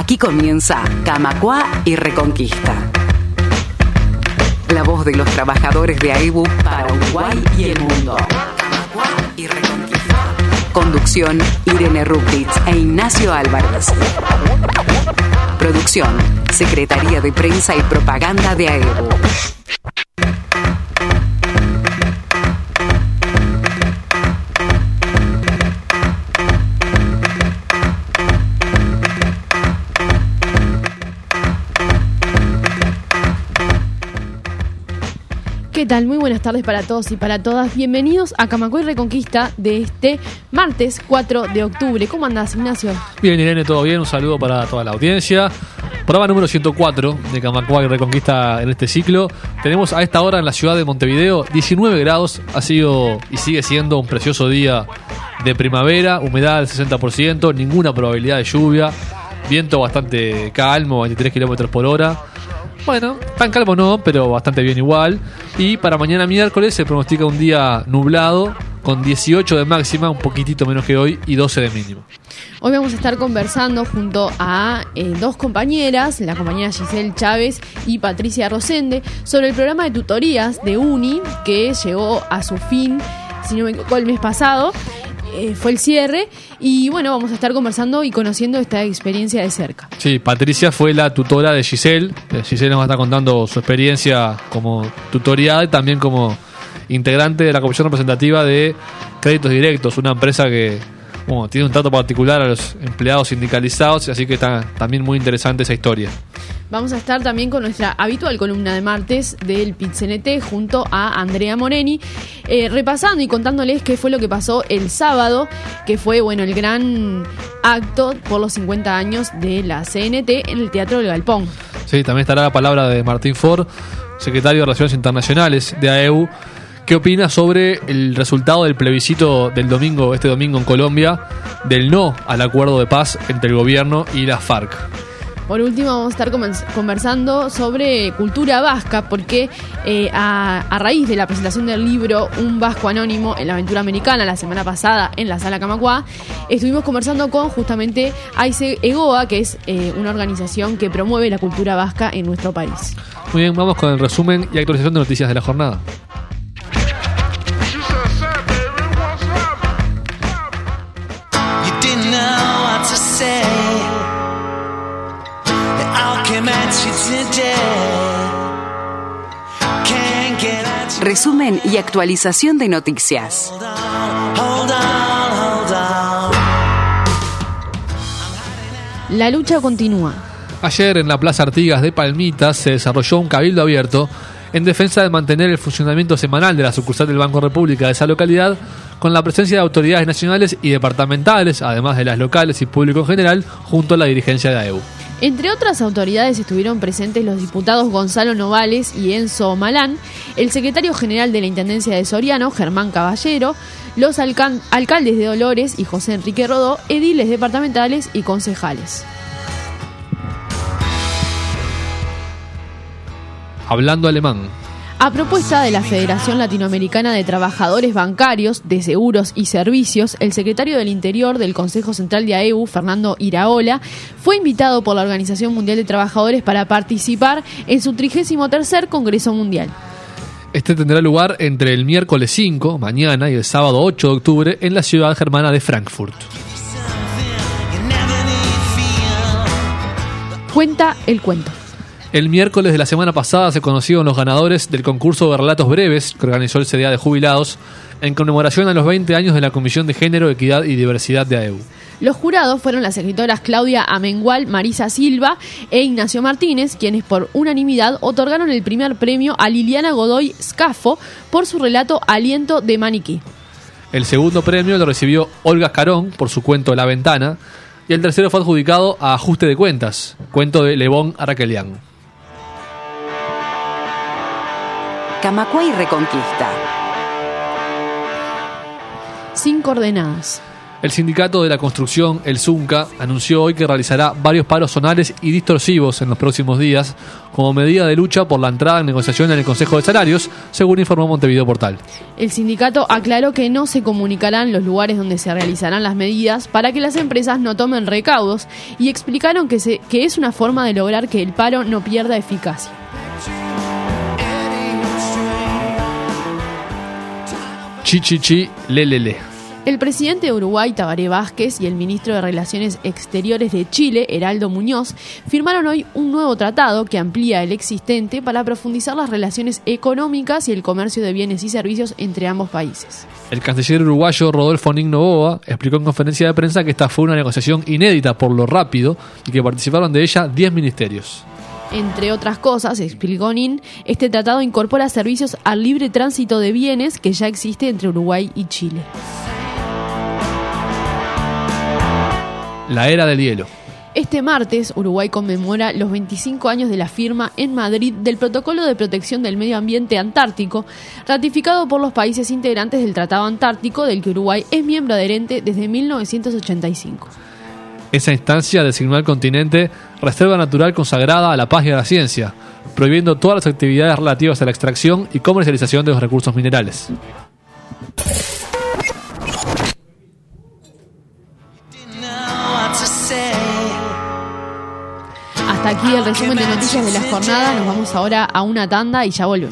Aquí comienza Camacuá y Reconquista. La voz de los trabajadores de AEBU para Uruguay y el mundo. Camacuá y Reconquista. Conducción, Irene Ruptitz e Ignacio Álvarez. Producción, Secretaría de Prensa y Propaganda de AEBU. ¿Qué tal? Muy buenas tardes para todos y para todas. Bienvenidos a Camacuá y Reconquista de este martes 4 de octubre. ¿Cómo andás, Ignacio? Bien, Irene, todo bien. Un saludo para toda la audiencia. Programa número 104 de Camacuá y Reconquista en este ciclo. Tenemos a esta hora en la ciudad de Montevideo 19 grados. Ha sido y sigue siendo un precioso día de primavera. Humedad del 60%, ninguna probabilidad de lluvia. Viento bastante calmo, 23 kilómetros por hora. Bueno, tan calmo no, pero bastante bien igual. Y para mañana miércoles se pronostica un día nublado, con 18 de máxima, un poquitito menos que hoy, y 12 de mínimo. Hoy vamos a estar conversando junto a dos compañeras, la compañera Giselle Chávez y Patricia Rosende, sobre el programa de tutorías de UNI, que llegó a su fin, si no me equivoco, el mes pasado. Fue el cierre y bueno, vamos a estar conversando y conociendo esta experiencia de cerca. Sí, Patricia fue la tutora de Giselle. Giselle nos va a estar contando su experiencia como tutoriada y también como integrante de la comisión representativa de Créditos Directos, una empresa que tiene un trato particular a los empleados sindicalizados, así que está también muy interesante esa historia. Vamos a estar también con nuestra habitual columna de martes del PIT-CNT junto a Andrea Moreni, repasando y contándoles qué fue lo que pasó el sábado, que fue el gran acto por los 50 años de la CNT en el Teatro del Galpón. Sí, también estará la palabra de Martín Ford, secretario de Relaciones Internacionales de AEBU. ¿Qué opina sobre el resultado del plebiscito del domingo, este domingo en Colombia, del no al acuerdo de paz entre el gobierno y las FARC? Por último, vamos a estar conversando sobre cultura vasca, porque a raíz de la presentación del libro Un Vasco Anónimo en la Aventura Americana la semana pasada en la Sala Camacuá, estuvimos conversando con justamente AICE EGOA, que es una organización que promueve la cultura vasca en nuestro país. Muy bien, vamos con el resumen y actualización de noticias de la jornada. Resumen y actualización de noticias. La lucha continúa. Ayer en la Plaza Artigas de Palmitas se desarrolló un cabildo abierto en defensa de mantener el funcionamiento semanal de la sucursal del Banco República de esa localidad, con la presencia de autoridades nacionales y departamentales, además de las locales y público en general, junto a la dirigencia de AEBU. Entre otras autoridades estuvieron presentes los diputados Gonzalo Novales y Enzo Malán, el secretario general de la Intendencia de Soriano, Germán Caballero, los alcaldes de Dolores y José Enrique Rodó, ediles departamentales y concejales. Hablando alemán. A propuesta de la Federación Latinoamericana de Trabajadores Bancarios, de Seguros y Servicios, el secretario del Interior del Consejo Central de AEBU, Fernando Iraola, fue invitado por la Organización Mundial de Trabajadores para participar en su 33º Congreso Mundial. Este tendrá lugar entre el miércoles 5, mañana, y el sábado 8 de octubre en la ciudad germana de Frankfurt. Cuenta el cuento. El miércoles de la semana pasada se conocieron los ganadores del concurso de relatos breves que organizó el CDA de Jubilados en conmemoración a los 20 años de la Comisión de Género, Equidad y Diversidad de AEBU. Los jurados fueron las escritoras Claudia Amengual, Marisa Silva e Ignacio Martínez, quienes por unanimidad otorgaron el primer premio a Liliana Godoy Scafo por su relato Aliento de Maniquí. El segundo premio lo recibió Olga Escarón por su cuento La Ventana, y el tercero fue adjudicado a Ajuste de Cuentas, cuento de Levón Arraquelián. Camacuá y Reconquista. 5 ordenadas. El sindicato de la construcción, el SUNCA, anunció hoy que realizará varios paros zonales y distorsivos en los próximos días como medida de lucha por la entrada en negociación en el Consejo de Salarios, según informó Montevideo Portal. El sindicato aclaró que no se comunicarán los lugares donde se realizarán las medidas para que las empresas no tomen recaudos y explicaron que es una forma de lograr que el paro no pierda eficacia. Chi, le. El presidente de Uruguay, Tabaré Vázquez, y el ministro de Relaciones Exteriores de Chile, Heraldo Muñoz, firmaron hoy un nuevo tratado que amplía el existente para profundizar las relaciones económicas y el comercio de bienes y servicios entre ambos países. El canciller uruguayo Rodolfo Nigno Boa explicó en conferencia de prensa que esta fue una negociación inédita por lo rápido y que participaron de ella 10 ministerios. Entre otras cosas, explicó Nin, este tratado incorpora servicios al libre tránsito de bienes que ya existe entre Uruguay y Chile. La era del hielo. Este martes, Uruguay conmemora los 25 años de la firma en Madrid del Protocolo de Protección del Medio Ambiente Antártico, ratificado por los países integrantes del Tratado Antártico, del que Uruguay es miembro adherente desde 1985. Esa instancia designó al continente reserva natural consagrada a la paz y a la ciencia, prohibiendo todas las actividades relativas a la extracción y comercialización de los recursos minerales. Hasta aquí el resumen de noticias de la jornada. Nos vamos ahora a una tanda y ya volvemos.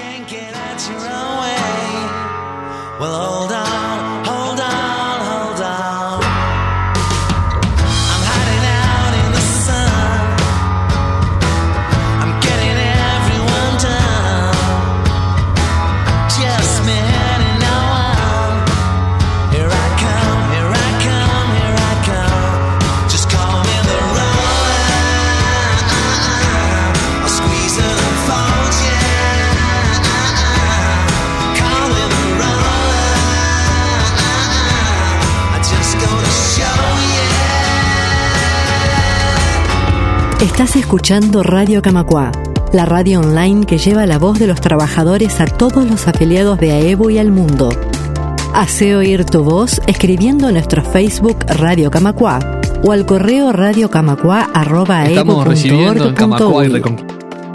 Estás escuchando Radio Camacuá, la radio online que lleva la voz de los trabajadores a todos los afiliados de AEBU y al mundo. Hace oír tu voz escribiendo en nuestro Facebook Radio Camacuá o al correo radiocamacuá@aebu.org.uy. Estamos recibiendo en Camacuá y Reconquista.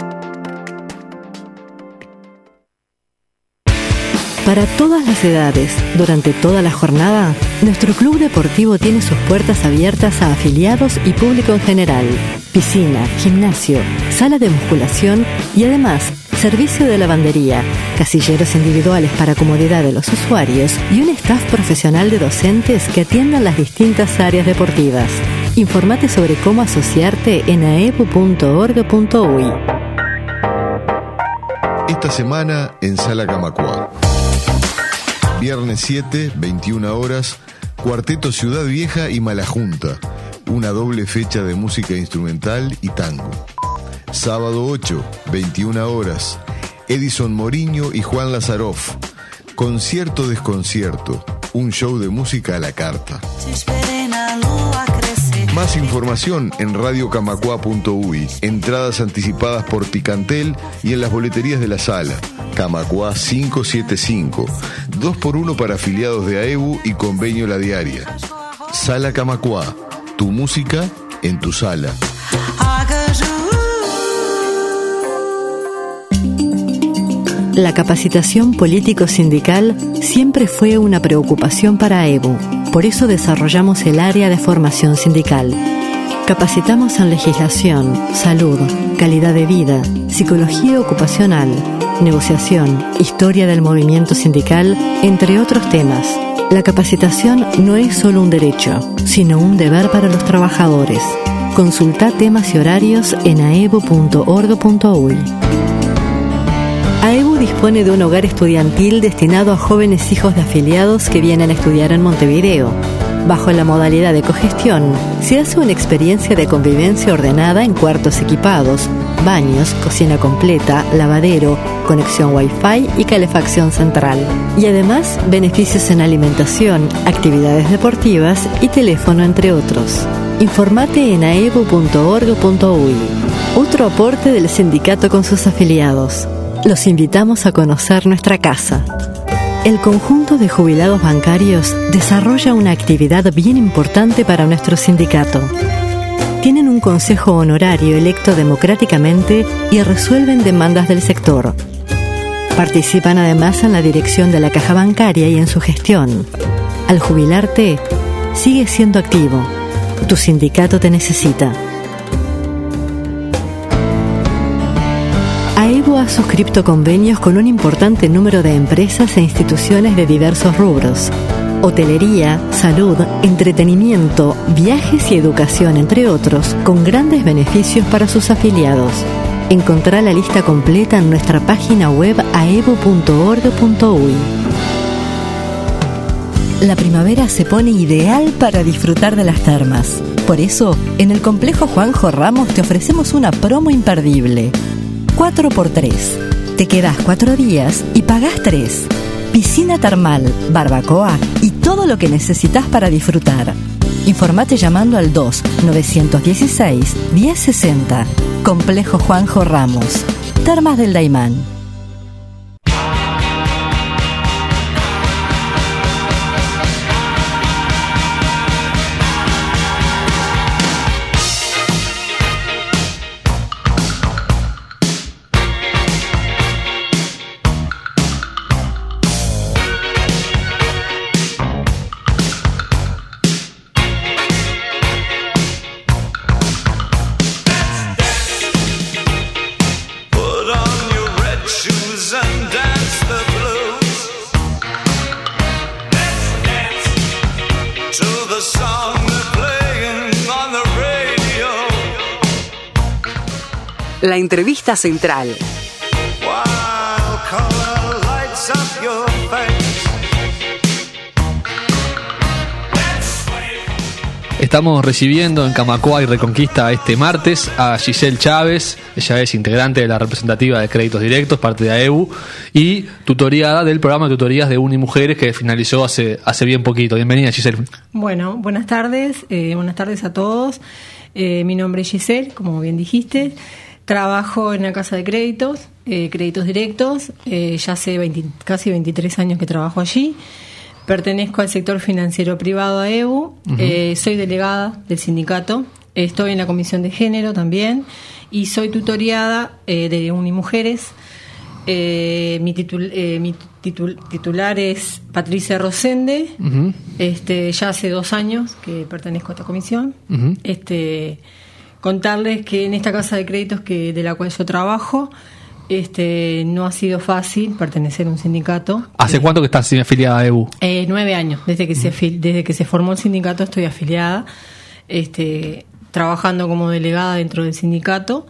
Para todas las edades, durante toda la jornada, nuestro club deportivo tiene sus puertas abiertas a afiliados y público en general. Piscina, gimnasio, sala de musculación y además servicio de lavandería, casilleros individuales para comodidad de los usuarios y un staff profesional de docentes que atiendan las distintas áreas deportivas. Informate sobre cómo asociarte en aebu.org.uy. Esta semana en Sala Camacuá. Viernes 7, 21 horas, Cuarteto Ciudad Vieja y Malajunta, una doble fecha de música instrumental y tango. Sábado 8, 21 horas, Edison Moriño y Juan Lazaroff, Concierto Desconcierto, un show de música a la carta. Más información en radiocamacuá.uy, entradas anticipadas por Picantel y en las boleterías de la sala. Camacuá 575, 2x1 para afiliados de AEBU y convenio La Diaria. Sala Camacuá, tu música en tu sala. La capacitación político-sindical siempre fue una preocupación para AEBU. Por eso desarrollamos el área de formación sindical. Capacitamos en legislación, salud, calidad de vida, psicología ocupacional, negociación, historia del movimiento sindical, entre otros temas. La capacitación no es solo un derecho, sino un deber para los trabajadores. Consulta temas y horarios en aebu.org.uy. AEBU dispone de un hogar estudiantil destinado a jóvenes hijos de afiliados que vienen a estudiar en Montevideo. Bajo la modalidad de cogestión, se hace una experiencia de convivencia ordenada en cuartos equipados, baños, cocina completa, lavadero, conexión Wi-Fi y calefacción central. Y además, beneficios en alimentación, actividades deportivas y teléfono, entre otros. Informate en aebu.org.uy. Otro aporte del sindicato con sus afiliados. Los invitamos a conocer nuestra casa. El conjunto de jubilados bancarios desarrolla una actividad bien importante para nuestro sindicato. Tienen un consejo honorario electo democráticamente y resuelven demandas del sector. Participan además en la dirección de la caja bancaria y en su gestión. Al jubilarte, sigue siendo activo. Tu sindicato te necesita. AEBU ha suscrito convenios con un importante número de empresas e instituciones de diversos rubros: hotelería, salud, entretenimiento, viajes y educación, entre otros, con grandes beneficios para sus afiliados. Encontrá la lista completa en nuestra página web aebu.org.uy. La primavera se pone ideal para disfrutar de las termas. Por eso, en el Complejo Juanjo Ramos te ofrecemos una promo imperdible. 4x3. Te quedás 4 días y pagás 3. Piscina termal, barbacoa y todo lo que necesitas para disfrutar. Informate llamando al 2-916-1060. Complejo Juanjo Ramos. Termas del Daimán. La entrevista central. Estamos recibiendo en Camacuá y Reconquista este martes a Giselle Chávez. Ella es integrante de la representativa de Créditos Directos, parte de AEBU, y tutoriada del programa de tutorías de Unimujeres que finalizó hace bien poquito. Bienvenida, Giselle. Bueno, buenas tardes a todos. Mi nombre es Giselle, como bien dijiste. Trabajo en la Casa de Créditos, Créditos Directos. Ya hace casi 23 años que trabajo allí. Pertenezco al sector financiero privado AEBU. Soy delegada del sindicato. Estoy en la comisión de género también. Y soy tutoriada de Unimujeres. Mi titular es Patricia Rosende. Ya hace 2 años que pertenezco a esta comisión. Contarles que en esta casa de créditos de la cual yo trabajo, no ha sido fácil pertenecer a un sindicato. ¿Hace cuánto que estás afiliada a AEBU? 9 años. Desde que se formó el sindicato estoy afiliada, trabajando como delegada dentro del sindicato.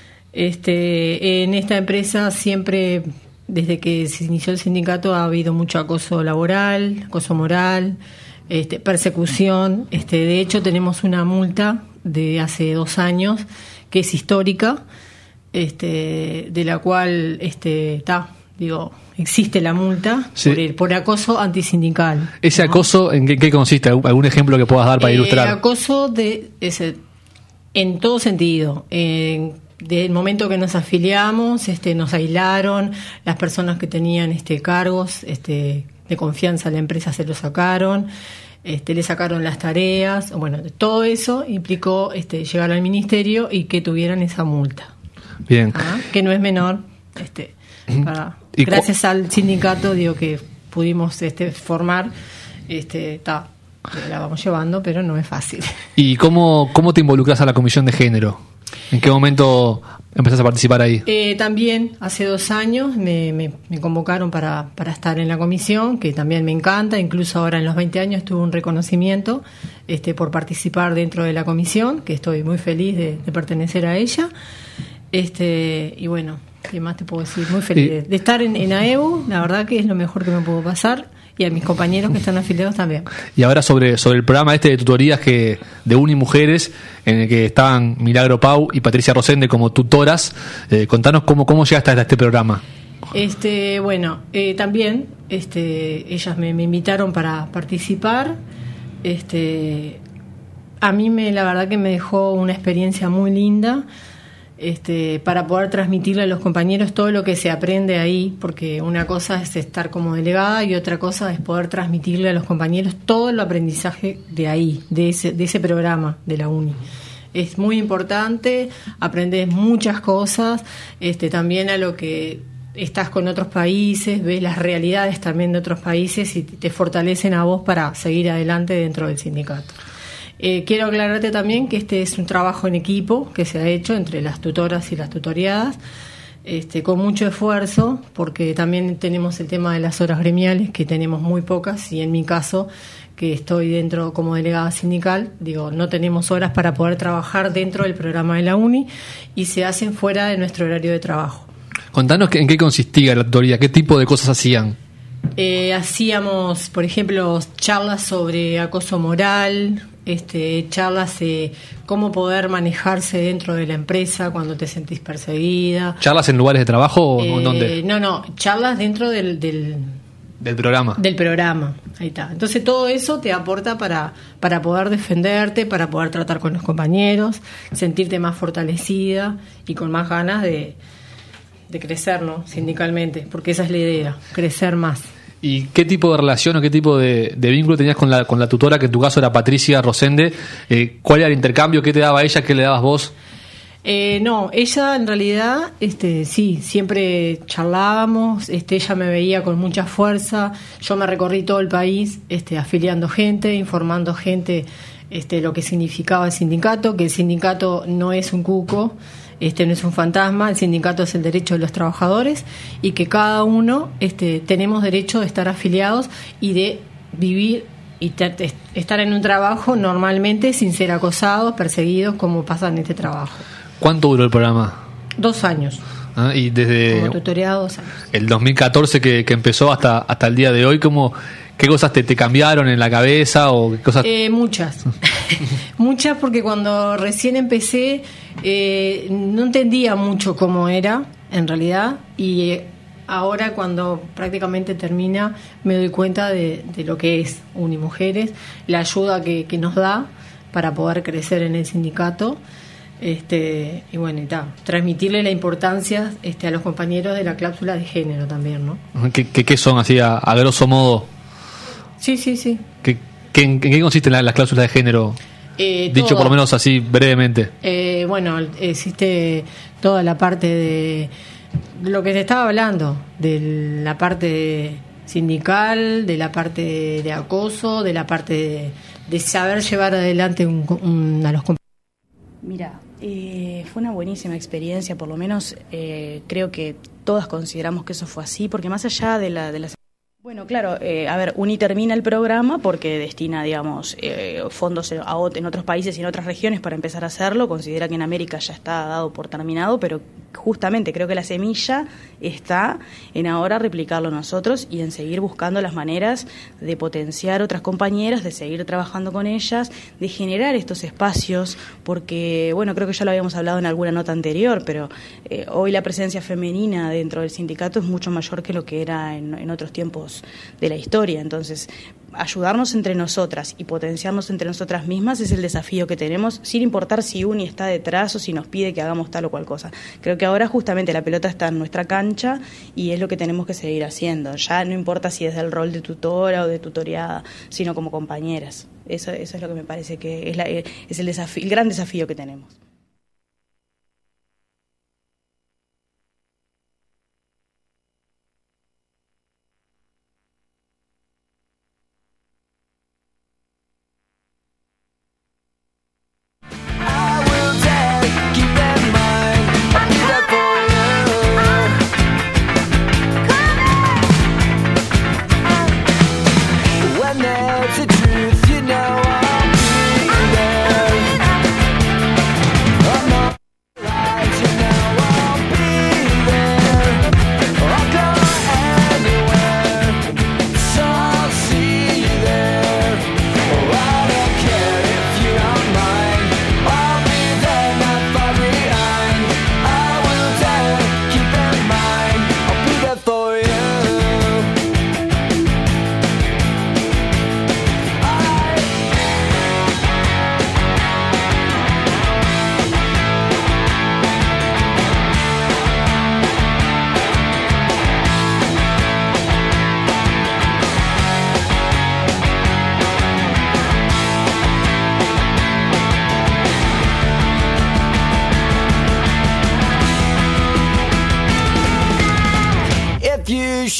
En esta empresa siempre, desde que se inició el sindicato, ha habido mucho acoso laboral, acoso moral, persecución. De hecho, tenemos una multa de hace 2 años que es histórica, de la cual existe la multa, sí, por acoso antisindical. ¿Ese acoso en qué consiste? ¿Algún ejemplo que puedas dar para ilustrar? El acoso en todo sentido. Desde el momento que nos afiliamos, nos aislaron, las personas que tenían cargos de confianza a la empresa se lo sacaron. Le sacaron las tareas. Bueno, todo eso implicó llegar al ministerio y que tuvieran esa multa. Bien. Que no es menor. Gracias al sindicato, que pudimos formar, la vamos llevando, pero no es fácil. ¿Y cómo te involucras a la comisión de género? ¿En qué momento empezaste a participar ahí? También hace 2 años me convocaron para estar en la comisión, que también me encanta. Incluso ahora en los 20 años tuve un reconocimiento por participar dentro de la comisión, que estoy muy feliz de pertenecer a ella. Y bueno, ¿qué más te puedo decir? Muy feliz de estar en AEBU. La verdad que es lo mejor que me pudo pasar. Y a mis compañeros que están afiliados también. Y ahora sobre el programa de tutorías de Unimujeres, en el que estaban Milagro Pau y Patricia Rosende como tutoras, contanos cómo llegaste a este programa. Bueno, también ellas me invitaron para participar. A mí la verdad que me dejó una experiencia muy linda. para poder transmitirle a los compañeros todo lo que se aprende ahí, porque una cosa es estar como delegada y otra cosa es poder transmitirle a los compañeros todo el aprendizaje de ahí, de ese programa de la uni. Es muy importante, aprendes muchas cosas, también a lo que estás con otros países, ves las realidades también de otros países y te fortalecen a vos para seguir adelante dentro del sindicato. Quiero aclararte también que este es un trabajo en equipo que se ha hecho entre las tutoras y las tutoriadas, con mucho esfuerzo, porque también tenemos el tema de las horas gremiales, que tenemos muy pocas, y en mi caso, que estoy dentro como delegada sindical, no tenemos horas para poder trabajar dentro del programa de la uni y se hacen fuera de nuestro horario de trabajo. Contanos en qué consistía la tutoría, qué tipo de cosas hacían. Hacíamos, por ejemplo, charlas sobre acoso moral, charlas de cómo poder manejarse dentro de la empresa cuando te sentís perseguida. ¿Charlas en lugares de trabajo o dónde? No, charlas dentro del programa. Del programa, ahí está. Entonces todo eso te aporta para poder defenderte, para poder tratar con los compañeros, sentirte más fortalecida y con más ganas de crecer, ¿no? Sindicalmente, porque esa es la idea, crecer más. ¿Y qué tipo de relación o qué tipo de vínculo tenías con la tutora, que en tu caso era Patricia Rosende? ¿Cuál era el intercambio? ¿Qué te daba ella? ¿Qué le dabas vos? No, ella en realidad, sí, siempre charlábamos, ella me veía con mucha fuerza, yo me recorrí todo el país, afiliando gente, informando gente, lo que significaba el sindicato, que el sindicato no es un cuco, no es un fantasma, el sindicato es el derecho de los trabajadores y que cada uno tenemos derecho de estar afiliados y de vivir y estar en un trabajo normalmente sin ser acosados, perseguidos, como pasa en este trabajo. ¿Cuánto duró el programa? 2 años. Y desde como tutoriado 2 años. El 2014 que empezó hasta el día de hoy, ¿qué cosas te cambiaron en la cabeza? O qué cosas? Muchas. Muchas, porque cuando recién empecé no entendía mucho cómo era, en realidad, y ahora cuando prácticamente termina me doy cuenta de lo que es Unimujeres, la ayuda que nos da para poder crecer en el sindicato. Y bueno, transmitirle la importancia a los compañeros de la cláusula de género también, ¿no? ¿Qué son así a grosso modo? Sí. ¿En qué consisten las cláusulas de género? Dicho por lo menos así brevemente. Bueno, existe toda la parte de lo que te estaba hablando, de la parte sindical, de la parte de acoso, de la parte de saber llevar adelante a los compañeros. Mira, fue una buenísima experiencia, por lo menos creo que todas consideramos que eso fue así, porque más allá de las... Bueno, claro, Uni termina el programa porque destina, fondos en otros países y en otras regiones para empezar a hacerlo, considera que en América ya está dado por terminado, pero justamente creo que la semilla está en ahora replicarlo nosotros y en seguir buscando las maneras de potenciar otras compañeras, de seguir trabajando con ellas, de generar estos espacios, porque, creo que ya lo habíamos hablado en alguna nota anterior, pero hoy la presencia femenina dentro del sindicato es mucho mayor que lo que era en otros tiempos de la historia. Entonces, ayudarnos entre nosotras y potenciarnos entre nosotras mismas es el desafío que tenemos, sin importar si Uni está detrás o si nos pide que hagamos tal o cual cosa. Creo que ahora justamente la pelota está en nuestra cancha y es lo que tenemos que seguir haciendo. Ya no importa si es del rol de tutora o de tutoriada, sino como compañeras. Eso es lo que me parece que es el gran desafío que tenemos.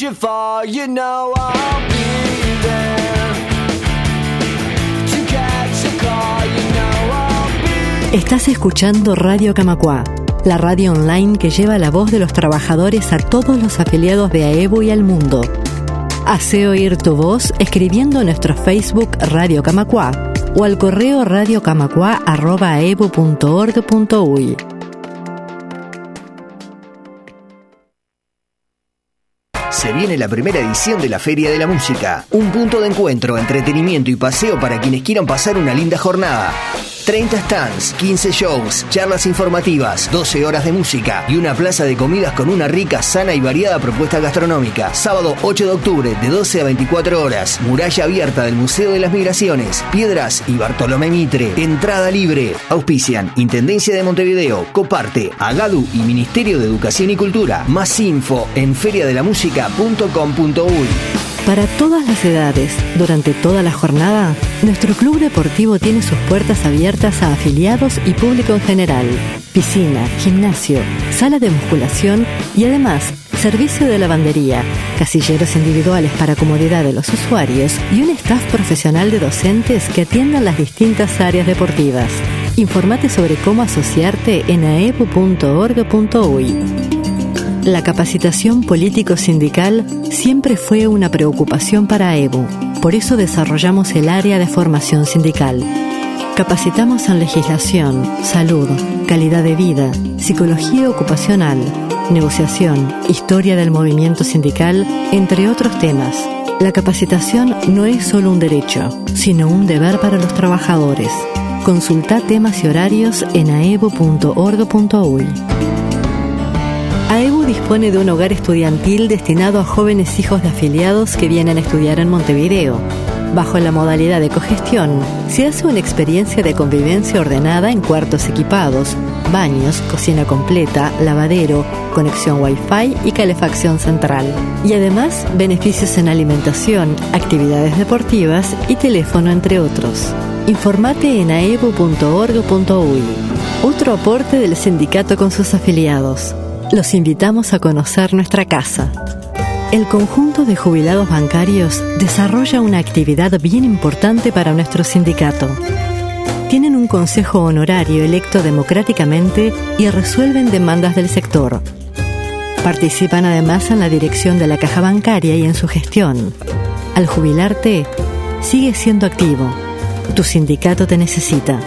you fall, you know I'll be there. To catch a call, you know I'll be. Estás escuchando Radio Camacuá, la radio online que lleva la voz de los trabajadores a todos los afiliados de AEBU y al mundo. Hace oír tu voz escribiendo en nuestro Facebook Radio Camacuá o al correo radiocamacuá@aebu.org.uy. Se viene la primera edición de la Feria de la Música, un punto de encuentro, entretenimiento y paseo para quienes quieran pasar una linda jornada. 30 stands, 15 shows, charlas informativas, 12 horas de música y una plaza de comidas con una rica, sana y variada propuesta gastronómica. Sábado 8 de octubre, de 12 a 24 horas. Muralla abierta del Museo de las Migraciones, Piedras y Bartolomé Mitre. Entrada libre. Auspician Intendencia de Montevideo, Coparte, Agadu y Ministerio de Educación y Cultura. Más info en feriadelamusica.com.uy. Para todas las edades, durante toda la jornada, nuestro club deportivo tiene sus puertas abiertas a afiliados y público en general. Piscina, gimnasio, sala de musculación y además servicio de lavandería, casilleros individuales para comodidad de los usuarios y un staff profesional de docentes que atiendan las distintas áreas deportivas. Informate sobre cómo asociarte en aebu.org.uy. La capacitación político-sindical siempre fue una preocupación para AEBU. Por eso desarrollamos el área de formación sindical. Capacitamos en legislación, salud, calidad de vida, psicología ocupacional, negociación, historia del movimiento sindical, entre otros temas. La capacitación no es solo un derecho, sino un deber para los trabajadores. Consulta temas y horarios en aebu.org.uy. AEBU dispone de un hogar estudiantil destinado a jóvenes hijos de afiliados que vienen a estudiar en Montevideo. Bajo la modalidad de cogestión, se hace una experiencia de convivencia ordenada en cuartos equipados, baños, cocina completa, lavadero, conexión Wi-Fi y calefacción central. Y además, beneficios en alimentación, actividades deportivas y teléfono, entre otros. Informate en aebu.org.uy. Otro aporte del sindicato con sus afiliados. Los invitamos a conocer nuestra casa. El conjunto de jubilados bancarios desarrolla una actividad bien importante para nuestro sindicato. Tienen un consejo honorario electo democráticamente y resuelven demandas del sector. Participan además en la dirección de la caja bancaria y en su gestión. Al jubilarte, sigue siendo activo. Tu sindicato te necesita.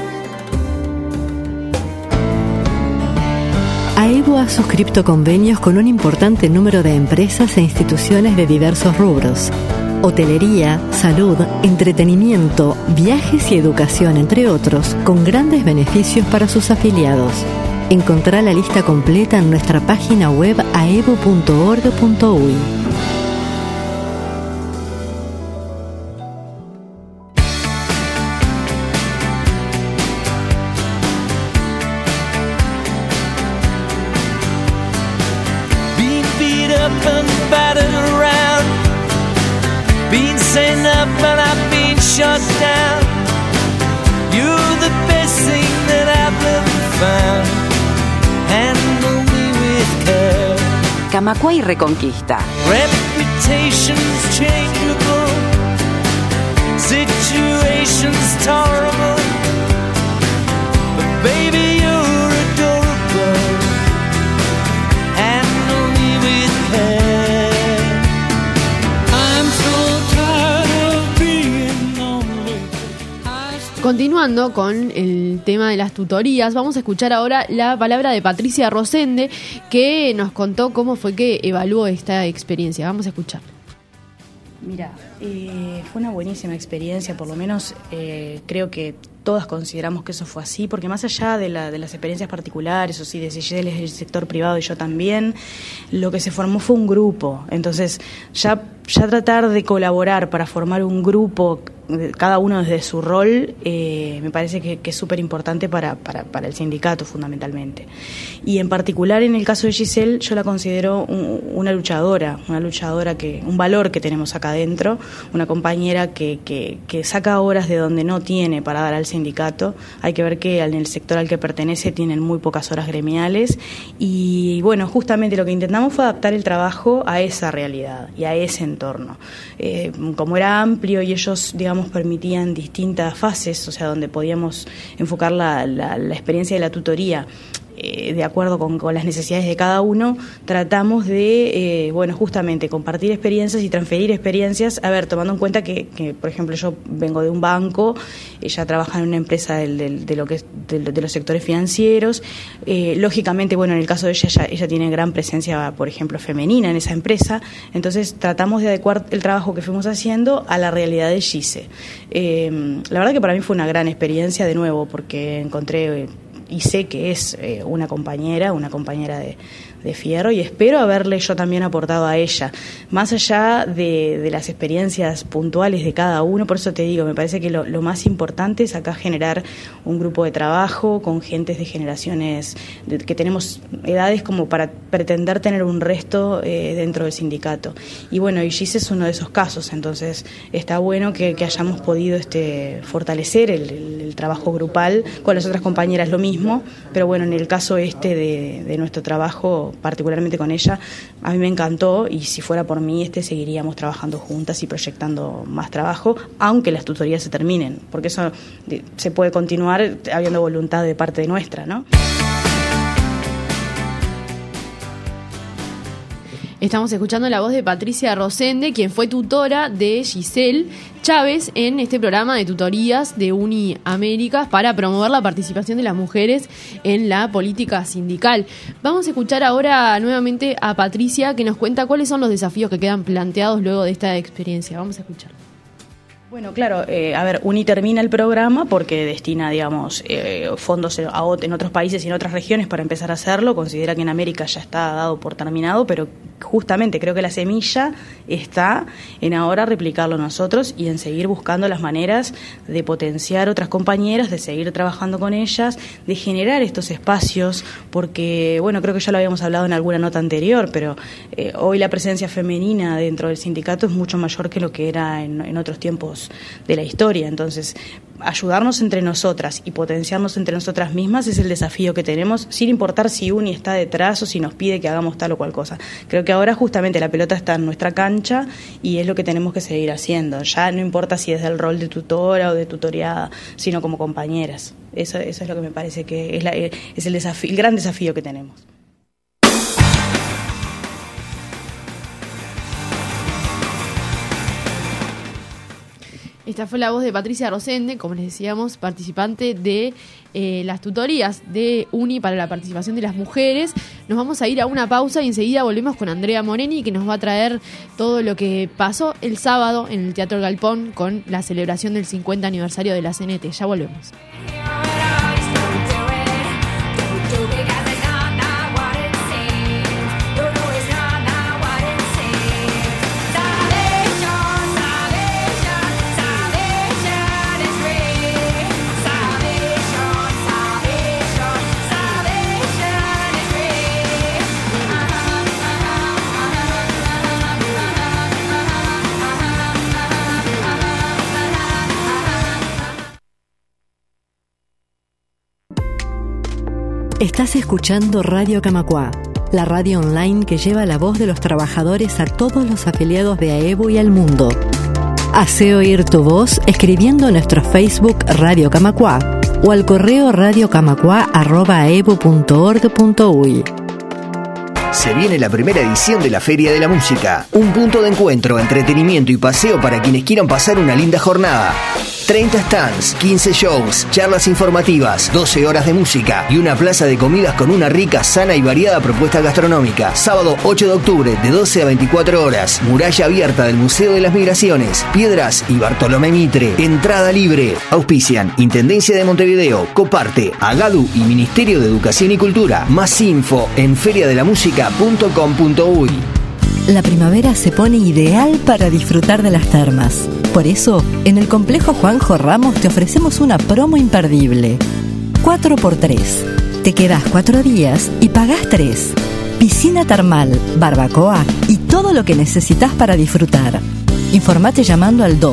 AEBU ha suscrito convenios con un importante número de empresas e instituciones de diversos rubros: hotelería, salud, entretenimiento, viajes y educación, entre otros, con grandes beneficios para sus afiliados. Encontrá la lista completa en nuestra página web aebu.org.uy. Shut down. You're the best thing that I've ever found. Handle me with care. Camacuá y Reconquista. Reputation's changeable. Situation's tolerable. But baby, you're adorable. Handle me with care. I'm so tired of being lonely. Continuando con el tema de las tutorías, vamos a escuchar ahora la palabra de Patricia Rosende, que nos contó cómo fue que evaluó esta experiencia. Vamos a escuchar. Mira, fue una buenísima experiencia, por lo menos creo que todas consideramos que eso fue así, porque más allá de las experiencias particulares, o sí, de Giselle es del sector privado y yo también, lo que se formó fue un grupo. Entonces, ya tratar de colaborar para formar un grupo cada uno desde su rol, me parece que es súper importante para el sindicato fundamentalmente. Y en particular en el caso de Giselle, yo la considero una luchadora, un valor que tenemos acá adentro, una compañera que saca horas de donde no tiene para dar al sindicato. Hay que ver que en el sector al que pertenece tienen muy pocas horas gremiales y bueno, justamente lo que intentamos fue adaptar el trabajo a esa realidad y a ese entorno. Como era amplio y ellos, digamos, permitían distintas fases, o sea, donde podíamos enfocar la experiencia de la tutoría de acuerdo con las necesidades de cada uno, tratamos de, bueno, justamente compartir experiencias y transferir experiencias, tomando en cuenta que por ejemplo, yo vengo de un banco, ella trabaja en una empresa de los sectores financieros, lógicamente, bueno, en el caso de ella tiene gran presencia, por ejemplo, femenina en esa empresa, entonces tratamos de adecuar el trabajo que fuimos haciendo a la realidad de Gise. La verdad que para mí fue una gran experiencia, de nuevo, porque encontré y sé que es una compañera de fierro, y espero haberle yo también aportado a ella, más allá de las experiencias puntuales de cada uno. Por eso te digo, me parece que lo más importante es acá generar un grupo de trabajo con gentes de generaciones que tenemos edades como para pretender tener un resto dentro del sindicato. Y bueno, y Gise es uno de esos casos, entonces está bueno que hayamos podido fortalecer el trabajo grupal. Con las otras compañeras lo mismo, pero bueno, en el caso de nuestro trabajo, particularmente con ella, a mí me encantó, y si fuera por mí seguiríamos trabajando juntas y proyectando más trabajo, aunque las tutorías se terminen, porque eso se puede continuar habiendo voluntad de parte nuestra, ¿no? Estamos escuchando la voz de Patricia Rosende, quien fue tutora de Giselle Chávez en este programa de tutorías de Uni Américas para promover la participación de las mujeres en la política sindical. Vamos a escuchar ahora nuevamente a Patricia, que nos cuenta cuáles son los desafíos que quedan planteados luego de esta experiencia. Vamos a escuchar. Bueno, claro, Uni termina el programa porque destina, digamos, fondos en otros países y en otras regiones para empezar a hacerlo. Considera que en América ya está dado por terminado, pero justamente creo que la semilla está en ahora replicarlo nosotros y en seguir buscando las maneras de potenciar otras compañeras, de seguir trabajando con ellas, de generar estos espacios, porque, bueno, creo que ya lo habíamos hablado en alguna nota anterior, pero hoy la presencia femenina dentro del sindicato es mucho mayor que lo que era en otros tiempos de la historia. Entonces, ayudarnos entre nosotras y potenciarnos entre nosotras mismas es el desafío que tenemos, sin importar si Uni está detrás o si nos pide que hagamos tal o cual cosa. Creo que ahora justamente la pelota está en nuestra cancha y es lo que tenemos que seguir haciendo. Ya no importa si es del rol de tutora o de tutoriada, sino como compañeras. Eso es lo que me parece que es el gran desafío que tenemos. Esta fue la voz de Patricia Rosende, como les decíamos, participante de las tutorías de Uni para la participación de las mujeres. Nos vamos a ir a una pausa y enseguida volvemos con Andrea Moreni, que nos va a traer todo lo que pasó el sábado en el Teatro Galpón con la celebración del 50 aniversario de la CNT. Ya volvemos. Estás escuchando Radio Camacuá, la radio online que lleva la voz de los trabajadores a todos los afiliados de AEBU y al mundo. Hacé oír tu voz escribiendo en nuestro Facebook Radio Camacuá o al correo radiocamacuá@aebu.org.uy. Se viene la primera edición de la Feria de la Música, un punto de encuentro, entretenimiento y paseo para quienes quieran pasar una linda jornada. 30 stands, 15 shows, charlas informativas, 12 horas de música y una plaza de comidas con una rica, sana y variada propuesta gastronómica. Sábado 8 de octubre, de 12 a 24 horas, muralla abierta del Museo de las Migraciones, Piedras y Bartolomé Mitre. Entrada libre. Auspician Intendencia de Montevideo, Coparte, Agadu y Ministerio de Educación y Cultura. Más info en feriadelamusica.com.uy. La primavera se pone ideal para disfrutar de las termas. Por eso, en el Complejo Juanjo Ramos te ofrecemos una promo imperdible. 4x3. Te quedás 4 días y pagás 3. Piscina termal, barbacoa y todo lo que necesitas para disfrutar. Informate llamando al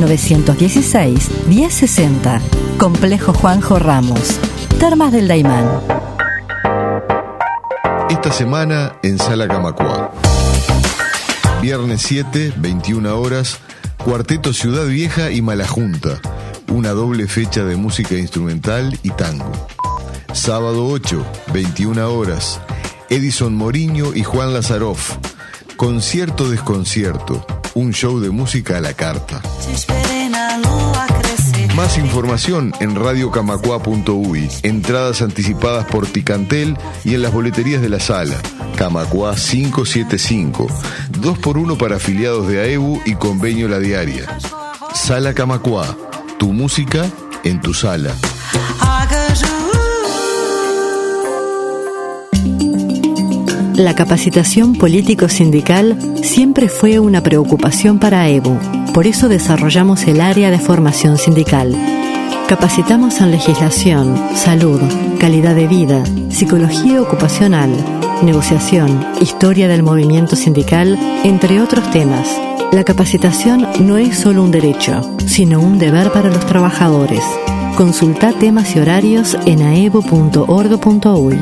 2-916-1060. Complejo Juanjo Ramos. Termas del Daimán. Esta semana en Sala Camacuá. Viernes 7, 21 horas, Cuarteto Ciudad Vieja y Malajunta. Una doble fecha de música instrumental y tango. Sábado 8, 21 horas, Edison Moriño y Juan Lazaroff. Concierto Desconcierto. Un show de música a la carta. Más información en radiocamacua.uy. Entradas anticipadas por Picantel y en las boleterías de la sala. Camacuá 575. 2x1 para afiliados de AEBU y Convenio La Diaria. Sala Camacuá. Tu música en tu sala. La capacitación político-sindical siempre fue una preocupación para AEBU. Por eso desarrollamos el área de formación sindical. Capacitamos en legislación, salud, calidad de vida, psicología ocupacional, negociación, historia del movimiento sindical, entre otros temas. La capacitación no es solo un derecho, sino un deber para los trabajadores. Consulta temas y horarios en aebu.org.uy.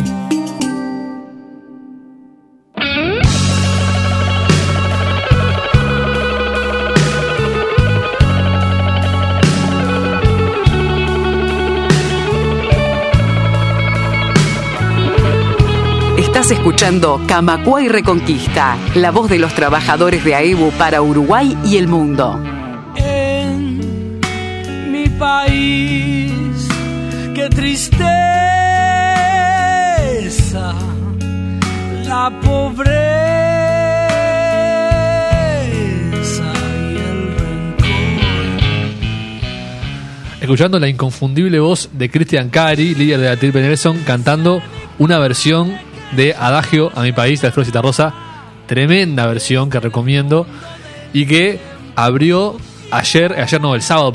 Estás escuchando Camacuá y Reconquista, la voz de los trabajadores de AEBU para Uruguay y el mundo. En mi país, qué tristeza, la pobreza y el rencor. Escuchando la inconfundible voz de Cristian Cari, líder de la Triple Nelson, cantando una versión de Adagio a mi país, de Alfredo Citarrosa. Tremenda versión que recomiendo y que abrió el sábado,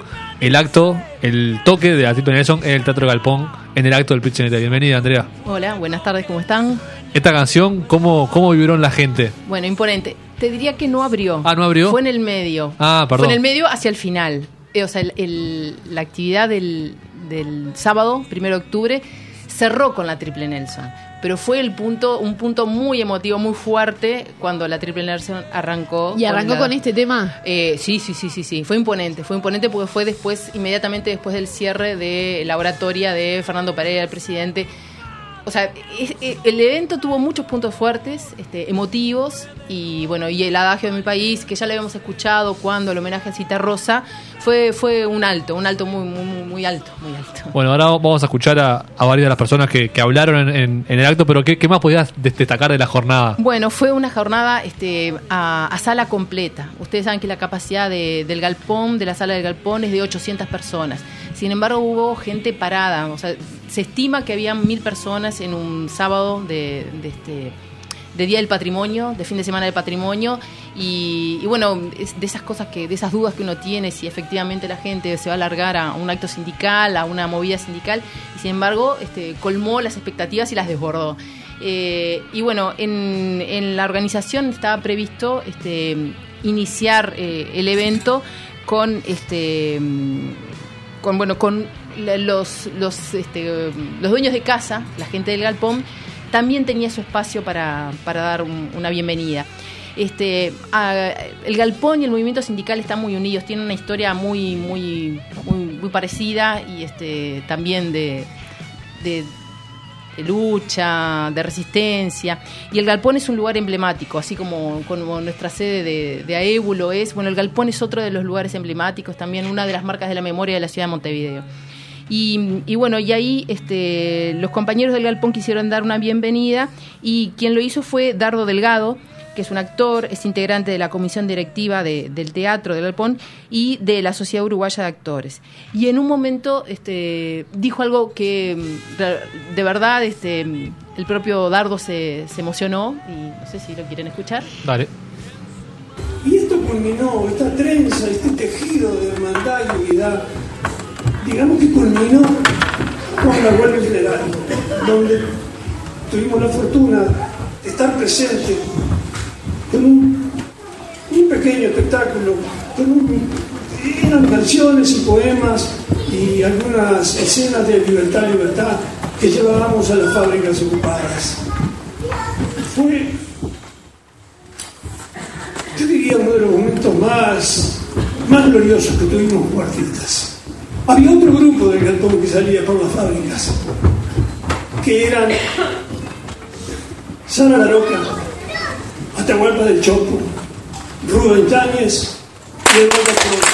el toque de la Triple Nelson en el Teatro Galpón, en el acto del Pichinete. Bienvenida, Andrea. Hola, buenas tardes, ¿cómo están? Esta canción, ¿cómo vibró en la gente? Bueno, imponente. Te diría que no abrió. ¿No abrió? Fue en el medio. Perdón. Fue en el medio hacia el final. O sea, la actividad del sábado, 1 de octubre, cerró con la Triple Nelson. Pero fue un punto muy emotivo, muy fuerte cuando la Triple Nelson arrancó. ¿Y arrancó con este tema? Sí. Fue imponente porque fue inmediatamente después del cierre de la oratoria de Fernando Pereira, el presidente. O sea, el evento tuvo muchos puntos fuertes, emotivos, y bueno, y el Adagio de mi país, que ya lo habíamos escuchado cuando el homenaje a Citarrosa, fue un alto muy alto. Bueno, ahora vamos a escuchar a varias de las personas que hablaron en el acto, pero ¿qué más podías destacar de la jornada? Bueno, fue una jornada a sala completa. Ustedes saben que la capacidad del galpón, de la sala del galpón, es de 800 personas. Sin embargo, hubo gente parada. O sea, se estima que habían 1000 personas en un sábado de Día del Patrimonio, de fin de semana del patrimonio, y bueno, de esas cosas de esas dudas que uno tiene, si efectivamente la gente se va a alargar a un acto sindical, a una movida sindical, y sin embargo colmó las expectativas y las desbordó. Y bueno, en la organización estaba previsto iniciar el evento con los dueños de casa, la gente del galpón. También tenía su espacio para dar una bienvenida. El galpón y el movimiento sindical están muy unidos, tienen una historia muy parecida, y también de lucha, de resistencia. Y el galpón es un lugar emblemático, así como nuestra sede de AEBU lo es. Bueno, el galpón es otro de los lugares emblemáticos, también una de las marcas de la memoria de la ciudad de Montevideo. Y bueno, y ahí los compañeros del galpón quisieron dar una bienvenida, y quien lo hizo fue Dardo Delgado, que es un actor, es integrante de la comisión directiva del teatro del galpón y de la Sociedad Uruguaya de Actores. Y en un momento dijo algo que de verdad el propio Dardo se emocionó, y no sé si lo quieren escuchar. Dale. Y esto culminó, esta trenza, este tejido de hermandad y unidad, digamos que culminó con la huelga general, donde tuvimos la fortuna de estar presentes con un pequeño espectáculo, eran canciones y poemas y algunas escenas de libertad que llevábamos a las fábricas ocupadas. Fue, yo diría, uno de los momentos más gloriosos que tuvimos como artistas. Había otro grupo del galpón que salía por las fábricas, que eran Sara La Roca, Atahualpa del Chopo, Rubén Yáñez y Eduardo Colón.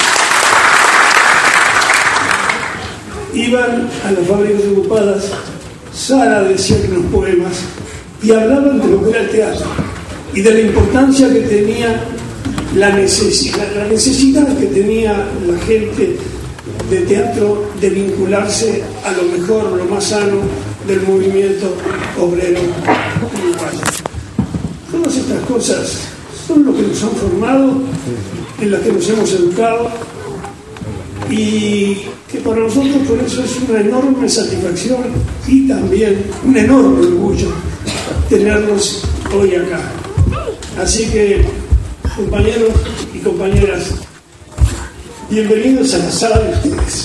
Iban a las fábricas ocupadas. Sara decía unos poemas y hablaban de lo que era el teatro y de la importancia que tenía la necesidad que tenía la gente de teatro de vincularse a lo mejor, lo más sano del movimiento obrero uruguayo. Todas estas cosas son lo que nos han formado, en las que nos hemos educado, y que para nosotros por eso es una enorme satisfacción y también un enorme orgullo tenerlos hoy acá. Así que, compañeros y compañeras, bienvenidos a la sala de ustedes.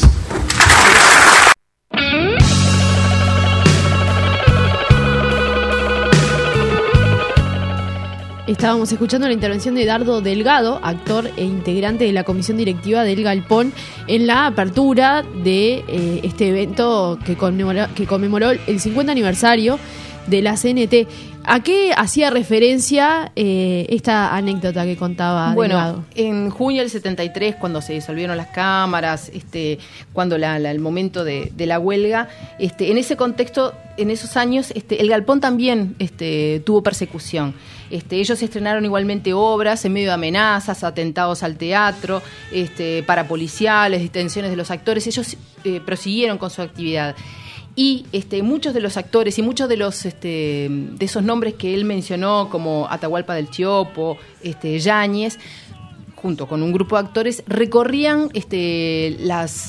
Estábamos escuchando la intervención de Dardo Delgado, actor e integrante de la comisión directiva del Galpón, en la apertura de este evento que conmemoró el 50 aniversario de la CNT. ¿A qué hacía referencia esta anécdota que contaba Delgado? En junio del 73, cuando se disolvieron las cámaras, cuando el momento de la huelga, en ese contexto, en esos años, el Galpón también tuvo persecución. Ellos estrenaron igualmente obras en medio de amenazas, atentados al teatro, parapoliciales, detenciones de los actores. Ellos prosiguieron con su actividad. Y muchos de los actores y muchos de los de esos nombres que él mencionó, como Atahualpa del Chopo, Yáñez, junto con un grupo de actores, recorrían las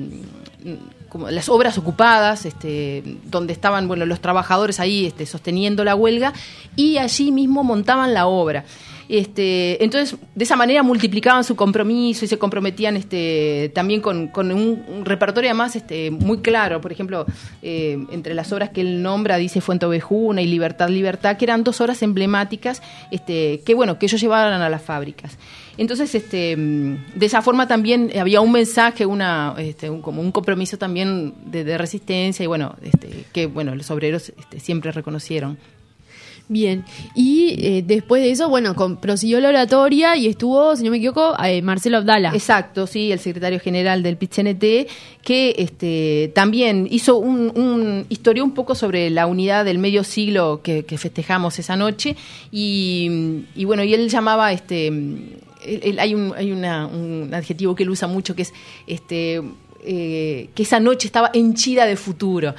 obras ocupadas, donde estaban los trabajadores ahí sosteniendo la huelga, y allí mismo montaban la obra. Entonces, de esa manera multiplicaban su compromiso y se comprometían también con un repertorio además muy claro. Por ejemplo, entre las obras que él nombra, dice Fuente Ovejuna y Libertad, Libertad, que eran 2 obras emblemáticas que ellos llevaban a las fábricas. Entonces, de esa forma también había un mensaje, como un compromiso también de resistencia, y que los obreros siempre reconocieron. Bien, y después de eso, prosiguió la oratoria y estuvo, si no me equivoco, Marcelo Abdala. Exacto, sí, el secretario general del PIT-CNT, que también hizo historió un poco sobre la unidad del medio siglo que festejamos esa noche, y él llamaba, hay un adjetivo que él usa mucho, que es que esa noche estaba henchida de futuro.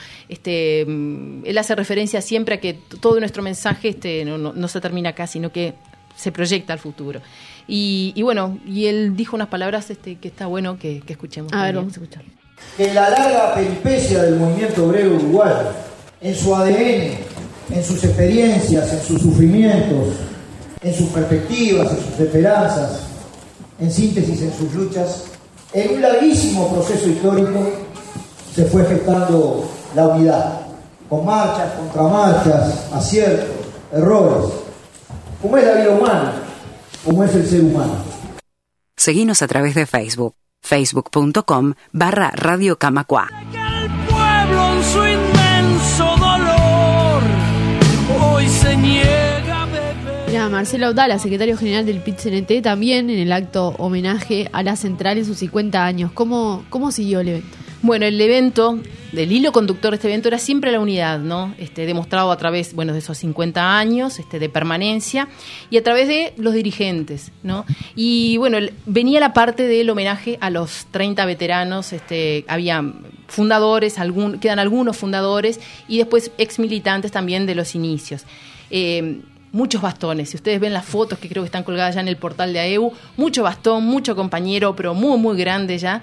Él hace referencia siempre a que todo nuestro mensaje no se termina acá, sino que se proyecta al futuro. Y él dijo unas palabras que está bueno que escuchemos. A ver, vamos a escuchar. En la larga peripecia del movimiento obrero uruguayo, en su ADN, en sus experiencias, en sus sufrimientos, en sus perspectivas, en sus esperanzas, en síntesis, en sus luchas, en un larguísimo proceso histórico se fue gestando la unidad, con marchas, contramarchas, aciertos, errores, como es la vida humana, como es el ser humano. Seguinos a través de Facebook, facebook.com/Radio Camacuá. El pueblo en su inmenso dolor hoy se niega a beber. Mira, Marcelo Abdala, secretario general del PIT-CNT, también en el acto homenaje a la central en sus 50 años. ¿Cómo siguió el evento? Bueno, el evento, del hilo conductor de este evento era siempre la unidad, ¿no? Demostrado a través, de esos 50 años de permanencia y a través de los dirigentes, ¿no? Y venía la parte del homenaje a los 30 veteranos, había fundadores, quedan algunos fundadores y después exmilitantes también de los inicios. muchos bastones. Si ustedes ven las fotos que creo que están colgadas ya en el portal de AEBU, mucho bastón, mucho compañero, pero muy, muy grande ya,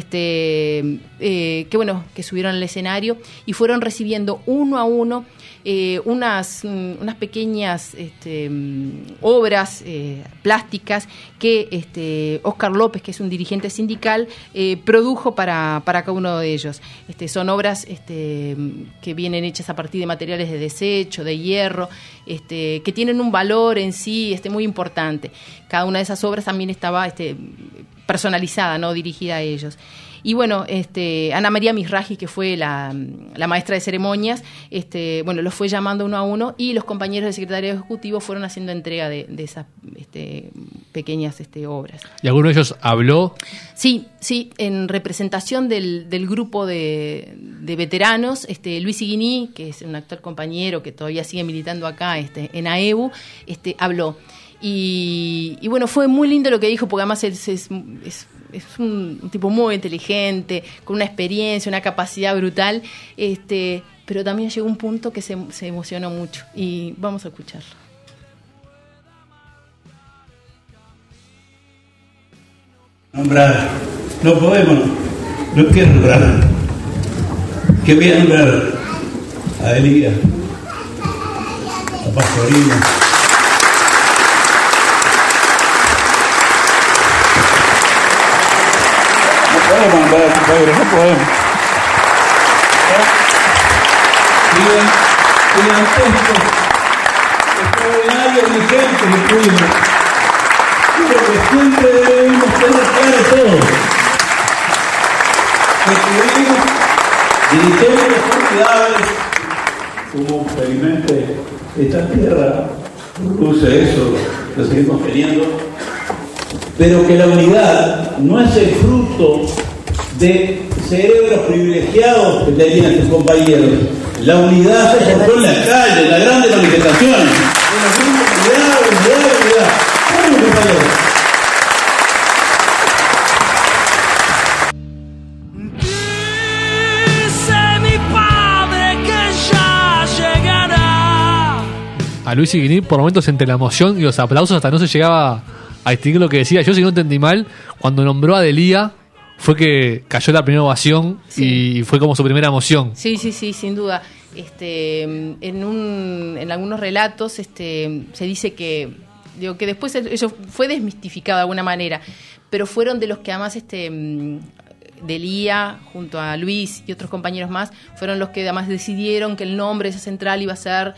que bueno, que subieron al escenario y fueron recibiendo uno a uno unas pequeñas obras plásticas que Óscar López, que es un dirigente sindical, produjo para cada uno de ellos. Son obras que vienen hechas a partir de materiales de desecho, de hierro, que tienen un valor en sí muy importante. Cada una de esas obras también estaba personalizada, ¿no? Dirigida a ellos. Y bueno, Ana María Misraji, que fue la maestra de ceremonias, los fue llamando uno a uno y los compañeros del secretario ejecutivo fueron haciendo entrega de esas pequeñas obras. ¿Y alguno de ellos habló? Sí, en representación del grupo de veteranos, Luis Iguiní, que es un actual compañero que todavía sigue militando acá en AEBU, habló. Y bueno, fue muy lindo lo que dijo, porque además es un tipo muy inteligente, con una experiencia, una capacidad brutal, pero también llegó un punto que se emocionó mucho y vamos a escucharlo. Nombrar, no podemos, no quiero nombrar. ¿Qué voy a nombrar? A Elías, a Pastorino. No podemos. Gigantescos, extraordinarios dirigentes que tuvimos. Creo que siempre debemos tener claro todo. Que tuvimos dirigentes formidables, como felizmente esta tierra produce eso, lo seguimos teniendo. Pero que la unidad no es el fruto de cerebros privilegiados que tenían sus compañeros. La unidad se forjó en la calle, en las grandes manifestaciones. Unidad. Vamos, compañeros. Dice mi padre que ya llegará. A Luis Iguiní, por momentos, entre la emoción y los aplausos, hasta no se llegaba a distinguir lo que decía. Yo, si no entendí mal, cuando nombró a Delía, fue que cayó la primera ovación, sí. Y fue como su primera emoción. Sí, sin duda. En algunos relatos se dice que después eso fue desmistificado de alguna manera, pero fueron de los que además Delía, junto a Luis y otros compañeros más, fueron los que además decidieron que el nombre de esa central iba a ser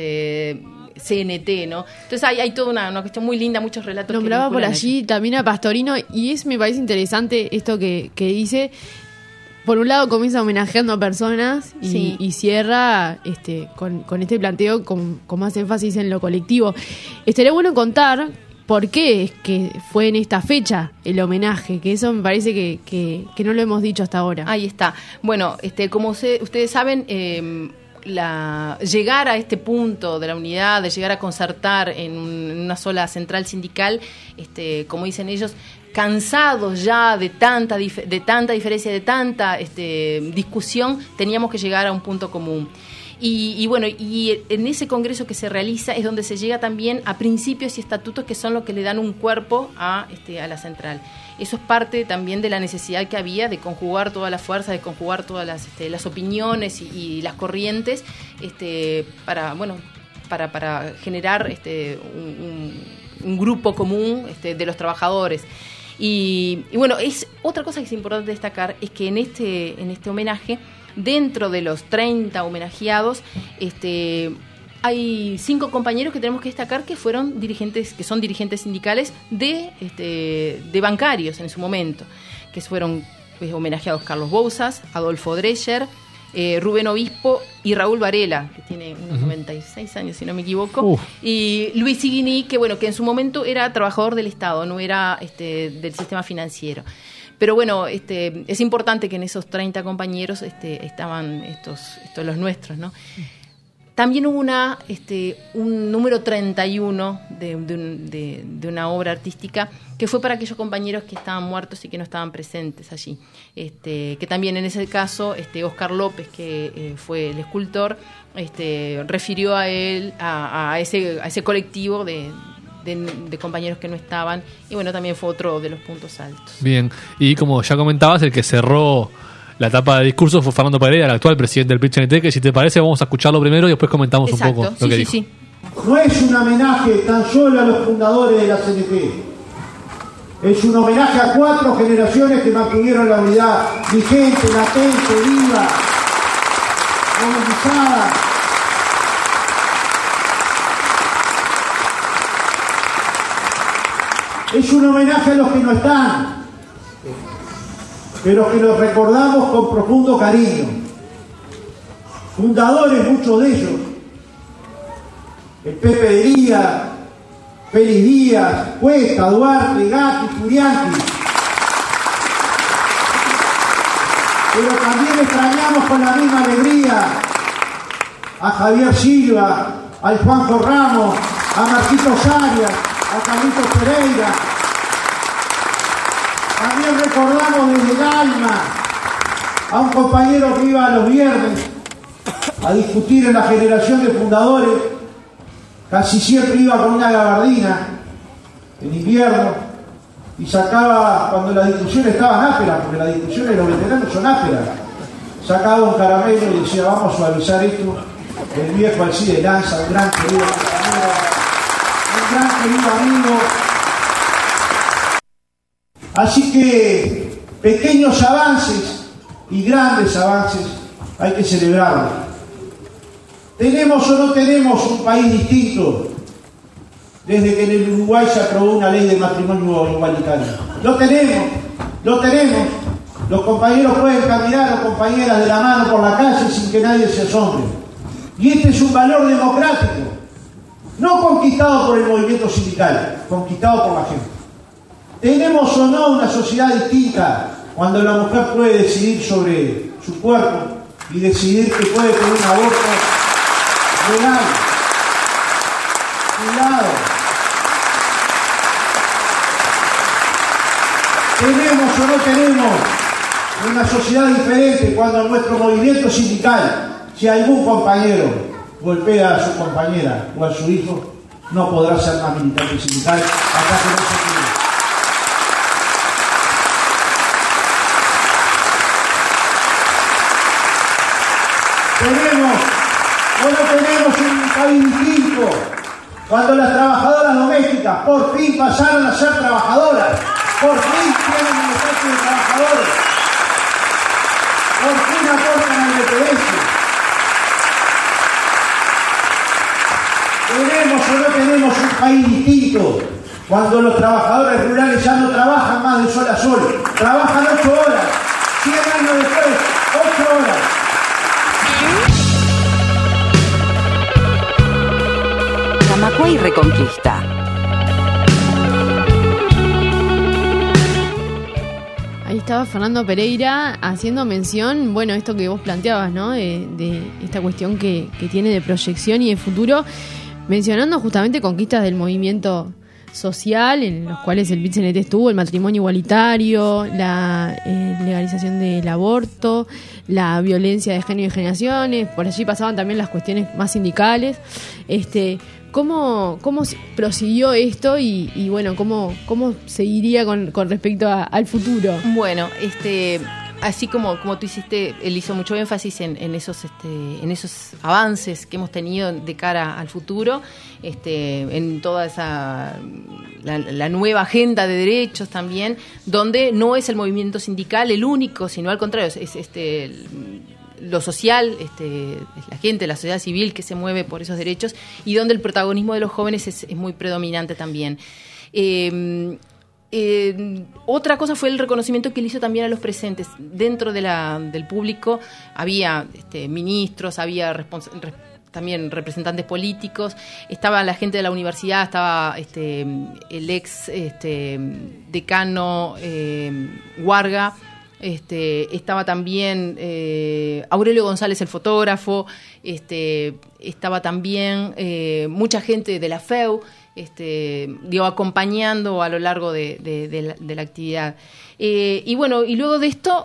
CNT, ¿no? Entonces hay toda una cuestión muy linda, muchos relatos. Nombraba por allí también a Pastorino, y me parece interesante esto que dice. Por un lado comienza homenajeando a personas y cierra con este planteo con más énfasis en lo colectivo. Estaría bueno contar por qué es que fue en esta fecha el homenaje, que eso me parece que no lo hemos dicho hasta ahora. Ahí está. Bueno, como ustedes saben, llegar a este punto de la unidad, de llegar a concertar en una sola central sindical, como dicen ellos, cansados ya de tanta diferencia, de tanta discusión, teníamos que llegar a un punto común. Y bueno, y en ese congreso que se realiza es donde se llega también a principios y estatutos que son los que le dan un cuerpo a la central. Eso es parte también de la necesidad que había de conjugar toda la fuerza, de conjugar todas las opiniones y las corrientes para generar un grupo común de los trabajadores. Y bueno, es otra cosa que es importante destacar, es que en este homenaje, dentro de los 30 homenajeados, hay 5 compañeros que tenemos que destacar que son dirigentes sindicales de bancarios en su momento, que fueron homenajeados Carlos Bouzas, Adolfo Dreyer, Rubén Obispo y Raúl Varela, que tiene unos 96 años, si no me equivoco, y Luis Iguiní, que en su momento era trabajador del Estado, no era del sistema financiero. Pero bueno, es importante que en esos 30 compañeros estaban estos los nuestros, ¿no? También hubo un número 31 de una obra artística que fue para aquellos compañeros que estaban muertos y que no estaban presentes allí. Que también en ese caso Oscar López, que fue el escultor, refirió a él, a ese colectivo de compañeros que no estaban, y bueno, también fue otro de los puntos altos. Bien, y como ya comentabas, el que cerró la etapa de discurso fue Fernando Pereira, el actual presidente del PIT-CNT, que si te parece vamos a escucharlo primero y después comentamos un poco lo que dijo. Sí. No es un homenaje tan solo a los fundadores de la CNT, es un homenaje a 4 generaciones que mantuvieron la unidad vigente, latente, viva, movilizada. Es un homenaje a los que no están, pero que los recordamos con profundo cariño. Fundadores, muchos de ellos, el Pepe de Díaz, Félix Díaz, Cuesta, Duarte, Gatti, Turianqui. Pero también extrañamos con la misma alegría a Javier Silva, al Juanjo Ramos, a Marquitos Arias, a Carlitos Pereira. También recordamos desde el alma a un compañero que iba los viernes a discutir en la generación de fundadores. Casi siempre iba con una gabardina en invierno y sacaba, cuando la discusión estaba áspera, porque las discusiones de los veteranos son ásperas, sacaba un caramelo y decía: vamos a suavizar esto. El viejo Alcide Lanza, un gran querido compañero, un gran querido amigo. Así que pequeños avances y grandes avances hay que celebrarlos. ¿Tenemos o no tenemos un país distinto desde que en el Uruguay se aprobó una ley de matrimonio igualitario? Lo tenemos. Los compañeros pueden caminar o compañeras de la mano por la calle sin que nadie se asombre. Y este es un valor democrático, no conquistado por el movimiento sindical, conquistado por la gente. ¿Tenemos o no una sociedad distinta cuando la mujer puede decidir sobre su cuerpo y decidir que puede tener un aborto legal? Cuidado. ¿Tenemos o no tenemos una sociedad diferente cuando en nuestro movimiento sindical, si algún compañero golpea a su compañera o a su hijo, no podrá ser más militante sindical hasta que no se quede? ¿Tenemos o no tenemos un país distinto cuando las trabajadoras domésticas por fin pasaron a ser trabajadoras? Por fin tienen el estatus de trabajadores. Por fin aportan al BPS. ¿Tenemos o no tenemos un país distinto cuando los trabajadores rurales ya no trabajan más de sol a sol? Trabajan 8 horas. 100 años después, 8 horas. Camacuay Reconquista. Ahí estaba Fernando Pereira haciendo mención, bueno, esto que vos planteabas, ¿no? De esta cuestión que tiene de proyección y de futuro, mencionando justamente conquistas del movimiento social, en los cuales el PIT-CNT estuvo, el matrimonio igualitario, la legalización del aborto, la violencia de género y generaciones, por allí pasaban también las cuestiones más sindicales. ¿Cómo prosiguió esto y bueno, cómo seguiría con respecto al futuro? Bueno, así como tú hiciste, él hizo mucho énfasis en esos avances que hemos tenido de cara al futuro, en toda esa la nueva agenda de derechos también, donde no es el movimiento sindical el único, sino al contrario, es lo social, es la gente, la sociedad civil que se mueve por esos derechos, y donde el protagonismo de los jóvenes es muy predominante también. Otra cosa fue el reconocimiento que él hizo también a los presentes. Dentro del público había ministros, había también representantes políticos, estaba la gente de la universidad, estaba el ex decano Huarga, estaba también Aurelio González, el fotógrafo, estaba también mucha gente de la FEU, acompañando a lo largo de la actividad. Y bueno, y luego de esto,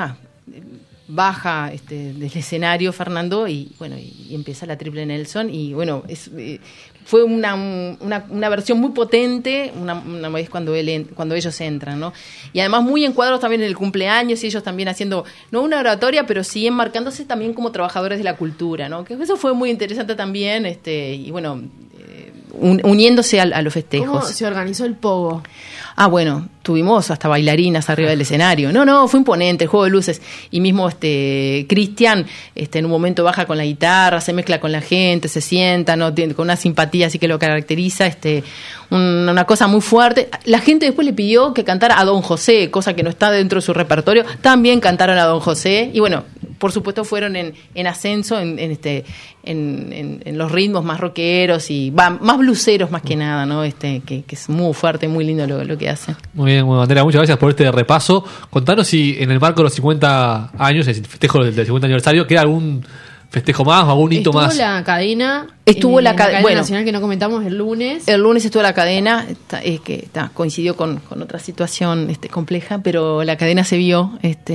baja del escenario Fernando y empieza la Triple Nelson y bueno, fue una versión muy potente una vez cuando ellos entran, ¿no? Y además muy encuadrados también en el cumpleaños y ellos también haciendo, no una oratoria, pero sí enmarcándose también como trabajadores de la cultura, ¿no? Que eso fue muy interesante también, y bueno, uniéndose a los festejos. ¿Cómo se organizó el pogo? Bueno, tuvimos hasta bailarinas arriba del escenario. No, fue imponente, el juego de luces. Y mismo Cristian, en un momento baja con la guitarra, se mezcla con la gente, se sienta, ¿no? Con una simpatía así que lo caracteriza, una cosa muy fuerte. La gente después le pidió que cantara a Don José, cosa que no está dentro de su repertorio. También cantaron a Don José. Y bueno, por supuesto fueron en ascenso en los ritmos más rockeros y más bluseros más que nada, ¿no? Que es muy fuerte, muy lindo lo que hacen. Muy bien, Andrea, muchas gracias por este repaso. Contanos si en el marco de los 50 años, el festejo del 50 aniversario, ¿queda algún festejo más o algún hito más? Estuvo la cadena nacional que no comentamos el lunes. El lunes estuvo la cadena, coincidió con otra situación compleja, pero la cadena se vio,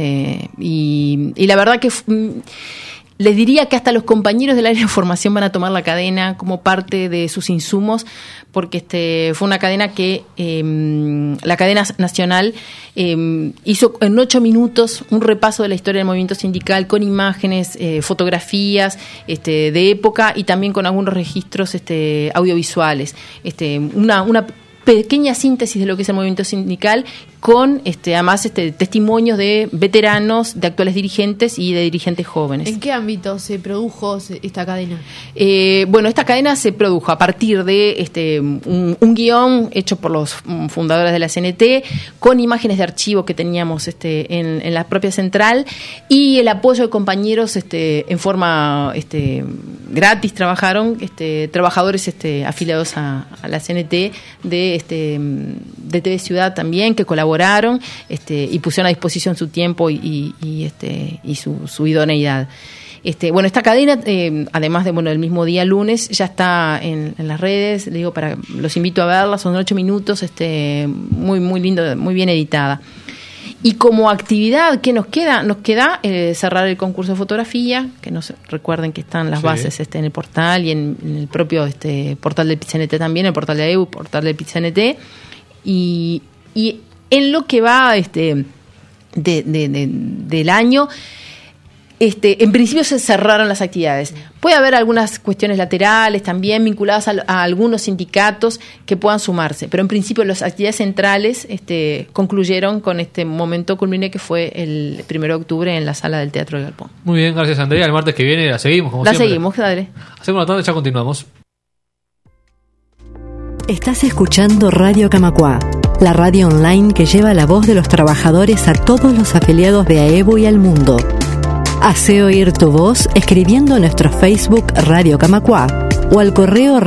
y la verdad que les diría que hasta los compañeros del área de formación van a tomar la cadena como parte de sus insumos, porque fue una cadena que la cadena nacional hizo en 8 minutos un repaso de la historia del movimiento sindical con imágenes, fotografías de época y también con algunos registros audiovisuales. Una pequeña síntesis de lo que es el movimiento sindical con además testimonios de veteranos, de actuales dirigentes y de dirigentes jóvenes. ¿En qué ámbito se produjo esta cadena? Esta cadena se produjo a partir de un guión hecho por los fundadores de la CNT, con imágenes de archivo que teníamos en la propia central y el apoyo de compañeros en forma gratis trabajaron, trabajadores afiliados a la CNT de TV Ciudad también, que colaboraron y pusieron a disposición su tiempo y su idoneidad. Esta cadena, además del mismo día lunes, ya está en las redes, le digo, los invito a verla, son 8 minutos, muy, muy lindo, muy bien editada. Y como actividad, ¿qué nos queda? Nos queda cerrar el concurso de fotografía, que recuerden que están las bases en el portal y en el propio portal del PIT-CNT también, el portal de EU, portal del PIT-CNT, y en lo que va del año, en principio se cerraron las actividades. Puede haber algunas cuestiones laterales también vinculadas a algunos sindicatos que puedan sumarse, pero en principio las actividades centrales concluyeron con este momento culmine que fue el 1 de octubre en la sala del Teatro del Galpón. Muy bien, gracias Andrea. El martes que viene la seguimos, como siempre. Seguimos, dale. Hacemos la tarde, ya continuamos. Estás escuchando Radio Camacuá, la radio online que lleva la voz de los trabajadores a todos los afiliados de AEBU y al mundo. Hacé oír tu voz escribiendo a nuestro Facebook Radio Camacuá o al correo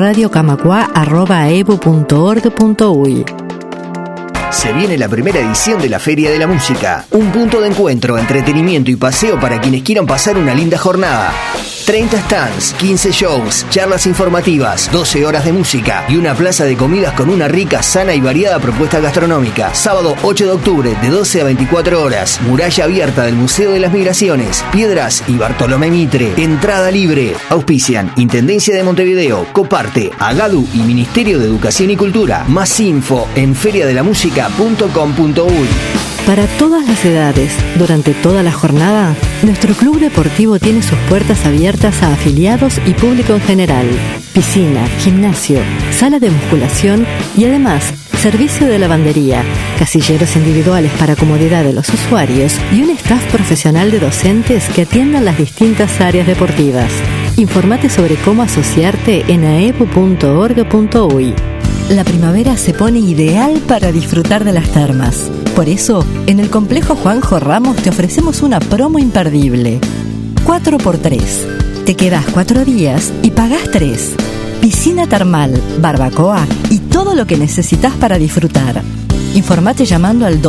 radiocamacuá@aebu.org.uy. Se viene la primera edición de la Feria de la Música, un punto de encuentro, entretenimiento y paseo para quienes quieran pasar una linda jornada. 30 stands, 15 shows, charlas informativas, 12 horas de música y una plaza de comidas con una rica, sana y variada propuesta gastronómica. Sábado 8 de octubre, de 12 a 24 horas. Muralla abierta del Museo de las Migraciones, Piedras y Bartolomé Mitre. Entrada libre. Auspician Intendencia de Montevideo, Coparte, Agadu y Ministerio de Educación y Cultura. Más info en feriadelamusica.com.uy. Para todas las edades, durante toda la jornada, nuestro club deportivo tiene sus puertas abiertas a afiliados y público en general. Piscina, gimnasio, sala de musculación y además servicio de lavandería, casilleros individuales para comodidad de los usuarios y un staff profesional de docentes que atiendan las distintas áreas deportivas. Informate sobre cómo asociarte en aebu.org.uy. La primavera se pone ideal para disfrutar de las termas. Por eso, en el complejo Juanjo Ramos te ofrecemos una promo imperdible. 4x3. Te quedás 4 días y pagás 3. Piscina termal, barbacoa y todo lo que necesitas para disfrutar. Informate llamando al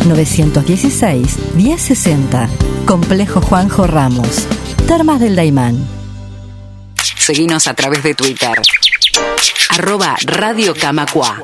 2-916-1060. Complejo Juanjo Ramos. Termas del Daimán. Seguinos a través de Twitter. @Radio Camacua.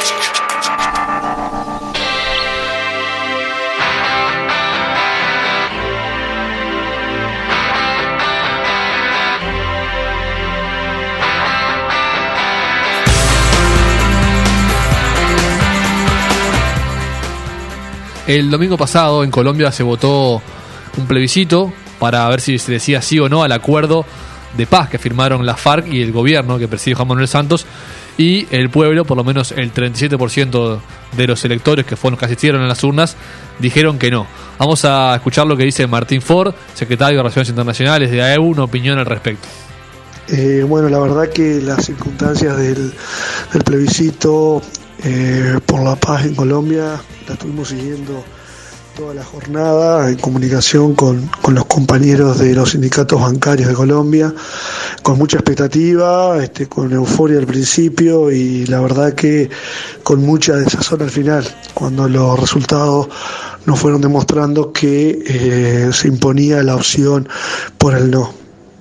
El domingo pasado en Colombia se votó un plebiscito para ver si se decía sí o no al acuerdo de paz que firmaron la FARC y el gobierno que preside Juan Manuel Santos, y el pueblo, por lo menos el 37% de los electores que fueron los que asistieron a las urnas, dijeron que no. Vamos a escuchar lo que dice Martín Ford, secretario de Relaciones Internacionales de AEBU, una opinión al respecto. Bueno, la verdad que las circunstancias del plebiscito por la paz en Colombia la estuvimos siguiendo toda la jornada en comunicación con los compañeros de los sindicatos bancarios de Colombia, con mucha expectativa, con euforia al principio y la verdad que con mucha desazón al final, cuando los resultados nos fueron demostrando que se imponía la opción por el no.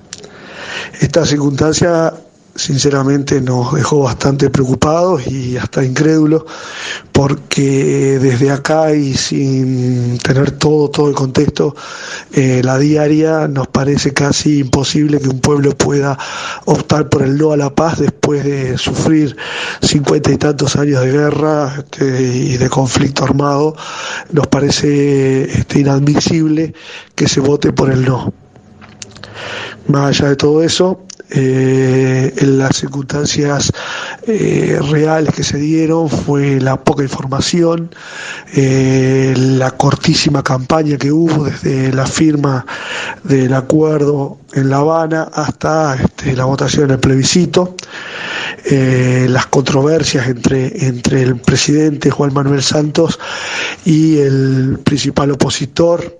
Esta circunstancia sinceramente nos dejó bastante preocupados y hasta incrédulos, porque desde acá y sin tener todo el contexto, la diaria nos parece casi imposible que un pueblo pueda optar por el no a la paz después de sufrir 50 y tantos años de guerra y de conflicto armado. Nos parece inadmisible que se vote por el no. Más allá de todo eso, en las circunstancias reales que se dieron fue la poca información, la cortísima campaña que hubo desde la firma del acuerdo en La Habana hasta la votación del plebiscito, las controversias entre el presidente Juan Manuel Santos y el principal opositor.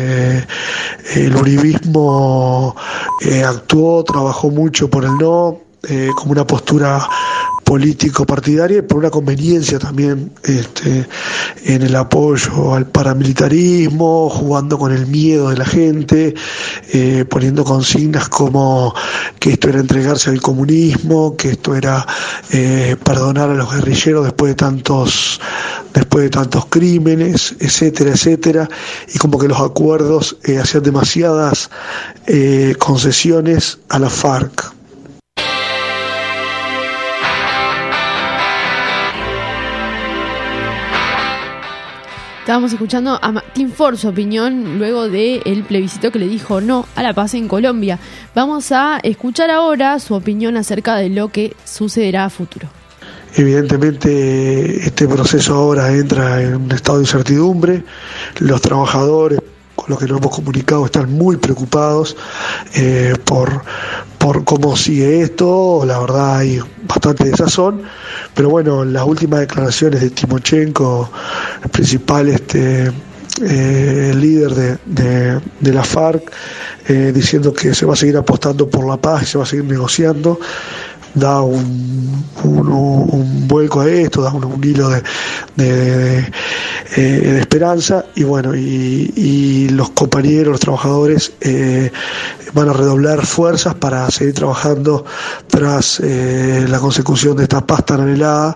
El uribismo trabajó mucho por el no, como una postura político-partidaria y por una conveniencia también en el apoyo al paramilitarismo, jugando con el miedo de la gente, poniendo consignas como que esto era entregarse al comunismo, que esto era perdonar a los guerrilleros después de tantos crímenes, etcétera, y como que los acuerdos hacían demasiadas concesiones a la FARC. Estábamos escuchando a Martín Ford, su opinión luego del plebiscito que le dijo no a la paz en Colombia. Vamos a escuchar ahora su opinión acerca de lo que sucederá a futuro. Evidentemente este proceso ahora entra en un estado de incertidumbre. Los trabajadores, con los que nos hemos comunicado, están muy preocupados por cómo sigue esto. La verdad hay bastante desazón, pero bueno, las últimas declaraciones de Timochenko, el principal líder de la FARC, diciendo que se va a seguir apostando por la paz y se va a seguir negociando, da un vuelco a esto, da un hilo de esperanza, y bueno, y los compañeros, los trabajadores van a redoblar fuerzas para seguir trabajando tras la consecución de esta paz tan anhelada,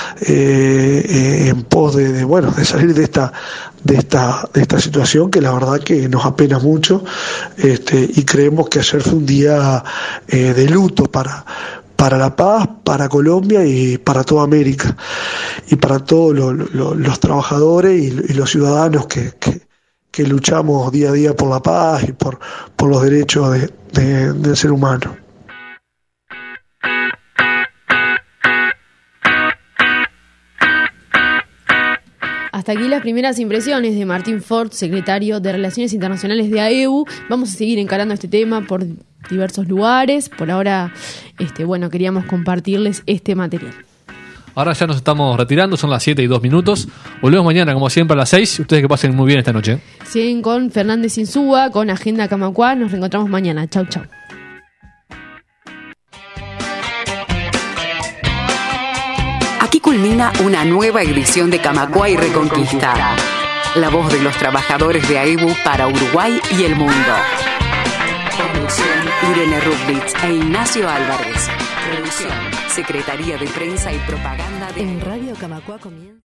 en pos de salir de esta situación que la verdad que nos apena mucho, y creemos que ayer fue un día de luto para la paz, para Colombia y para toda América, y para todos los trabajadores y los ciudadanos que luchamos día a día por la paz y por los derechos del ser humano. Hasta aquí las primeras impresiones de Martín Ford, secretario de Relaciones Internacionales de AEBU. Vamos a seguir encarando este tema por diversos lugares. Por ahora, queríamos compartirles este material. Ahora ya nos estamos retirando, son las 7:02. Volvemos mañana, como siempre, a las 6. Ustedes que pasen muy bien esta noche. Siguen con Fernández Insúa, con Agenda Camacua. Nos reencontramos mañana. Chau. Aquí culmina una nueva edición de Camacuá y Reconquista. La voz de los trabajadores de AEBU para Uruguay y el mundo. Conducción, Irene Rublitz e Ignacio Álvarez. Producción, Secretaría de Prensa y Propaganda de... En Radio Camacuá comienza...